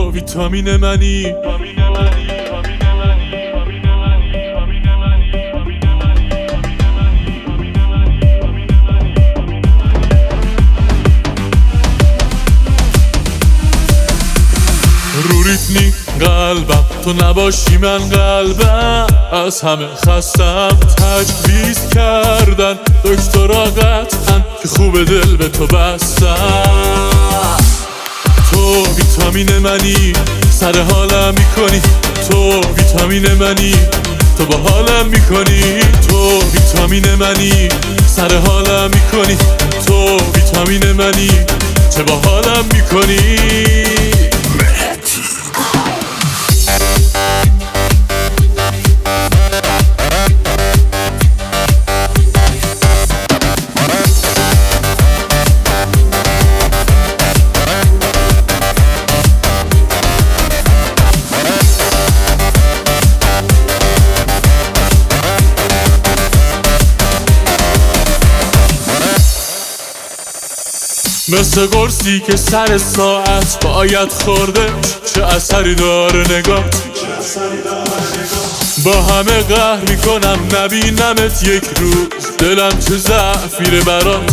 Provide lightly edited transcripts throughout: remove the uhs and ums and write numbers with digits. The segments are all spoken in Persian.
تو ویتامین منی. رو ریتمی قلبم تو نباشی من قلبم از همه خستم. تجویز کردن دکترها قطعاً که خوب دل به تو بستم. تو ویتامین منی سر حالم میکنی. تو ویتامین منی تو با حالم میکنی. تو ویتامین منی سر حالم میکنی. تو ویتامین منی چه با حالم میکنی. مثل قرصی که سر ساعت باید خورده. چه اثری داره نگات، با همه قهر میکنم نبینمت یک روز. دلم چه ضعفیره برات.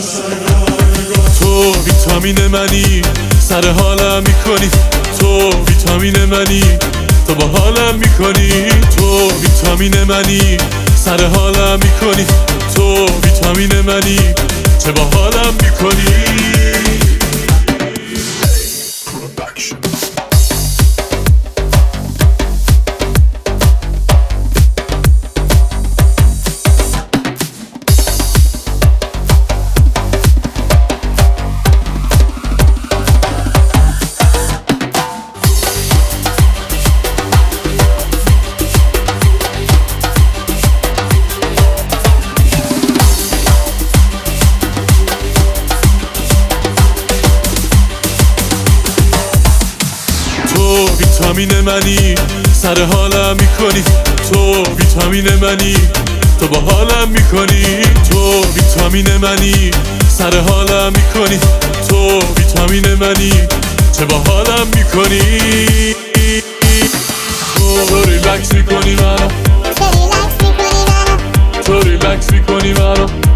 تو ویتامین منی سر حالم میکنی. تو ویتامین منی تو با حالم میکنی. تو ویتامین منی سر حالم میکنی. تو ویتامین منی چه با حالم میکنی. تو ویتامین منی سر حالم میکنی. تو ویتامین منی تو با حالم میکنی. تو ویتامین منی سر حالم میکنی. تو ویتامین منی چه با حالم میکنی. تو ریلکس میکنی منو. تو ریلکس میکنی منو.